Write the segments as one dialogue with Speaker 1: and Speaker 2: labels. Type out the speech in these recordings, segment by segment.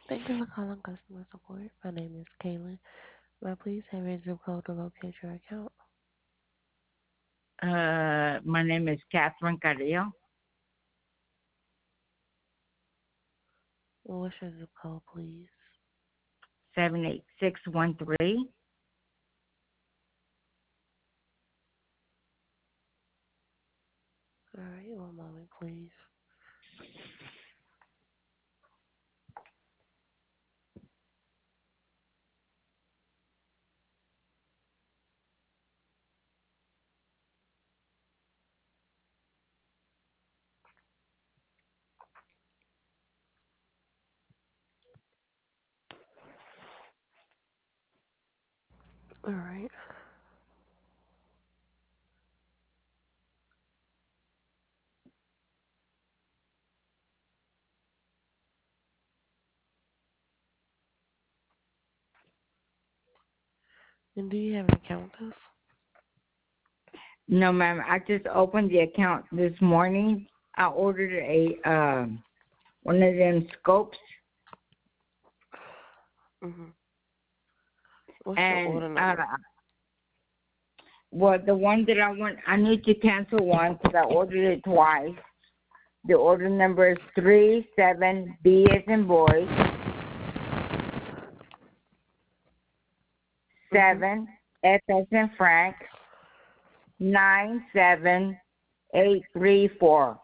Speaker 1: Thank you for calling customer support. My name is Kaylin. May I please have your zip code to locate your account?
Speaker 2: My name is Catherine Carrillo.
Speaker 1: What's your zip code, please?
Speaker 2: 78613.
Speaker 1: All right, one moment, please. All right. And do you have an account with us?
Speaker 2: No, ma'am. I just opened the account this morning. I ordered one of them scopes,
Speaker 1: Mm-hmm. What's your
Speaker 2: and
Speaker 1: order number?
Speaker 2: well, the one that I want, I need to cancel one because I ordered it twice. The order number is 37B as in boy, 7F as in Frank, 97834.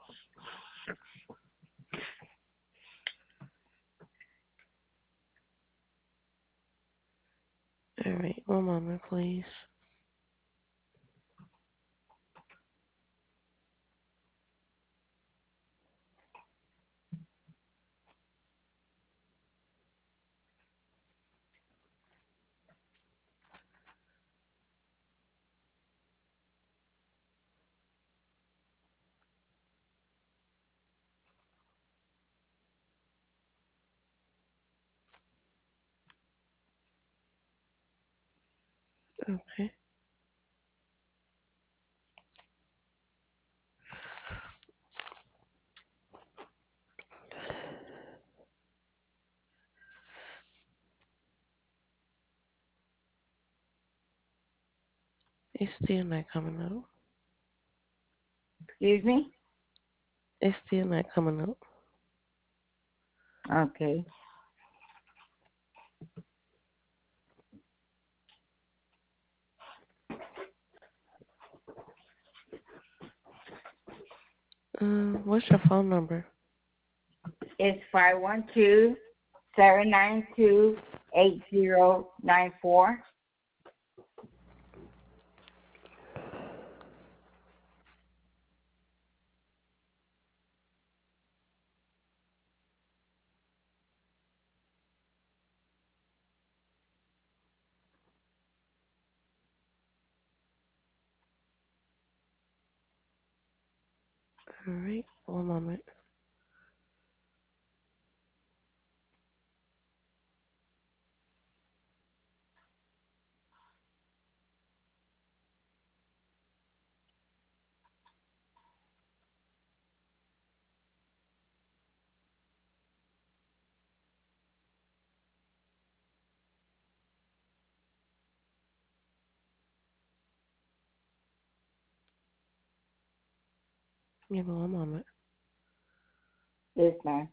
Speaker 1: All right, one moment, please. Okay. It's still not coming up.
Speaker 2: Excuse me?
Speaker 1: It's still not coming up.
Speaker 2: Okay.
Speaker 1: What's your phone number?
Speaker 2: It's 512-792-8094.
Speaker 1: All right, one moment. Give me one moment.
Speaker 2: Yes, ma'am.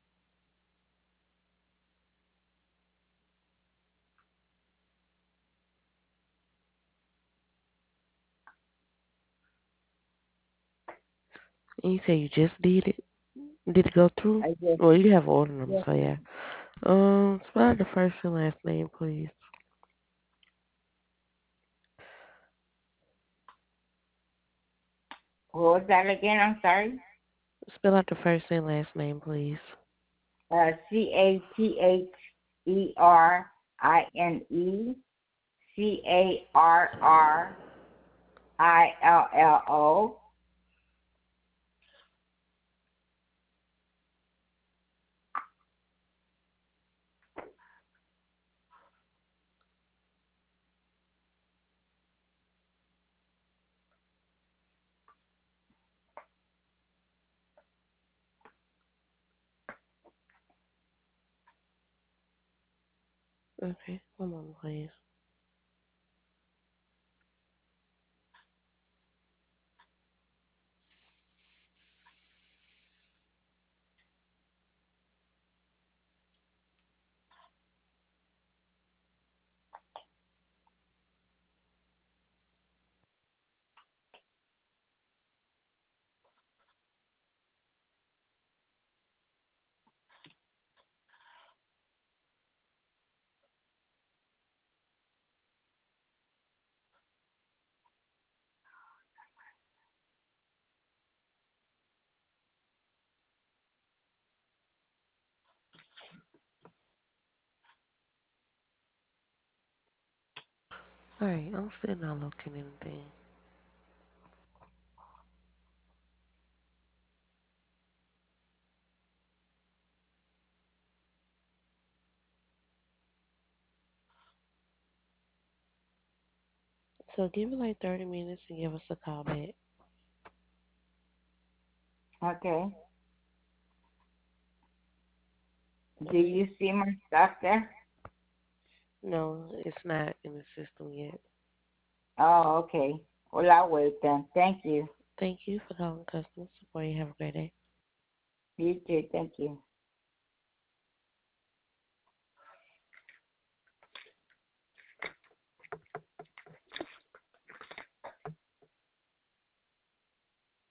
Speaker 1: And you say you just did it? Did it go through?
Speaker 2: I just,
Speaker 1: Well, you have an order number,
Speaker 2: yes.
Speaker 1: so yeah. Spell out the first and last name, please.
Speaker 2: What was that again? I'm sorry.
Speaker 1: Spell out the first and last name, please.
Speaker 2: CATHERINCARRILLO.
Speaker 1: Okay, one moment, please. Alright, I'm still not looking anything. So give me like 30 minutes and give us a call back.
Speaker 2: Okay. Do
Speaker 1: Alright.
Speaker 2: you see my stuff there?
Speaker 1: No, it's not in the system yet.
Speaker 2: Oh, okay. Well, I'll wait then. Thank you.
Speaker 1: Thank you for calling customer support. You have a great day.
Speaker 2: You too. Thank you.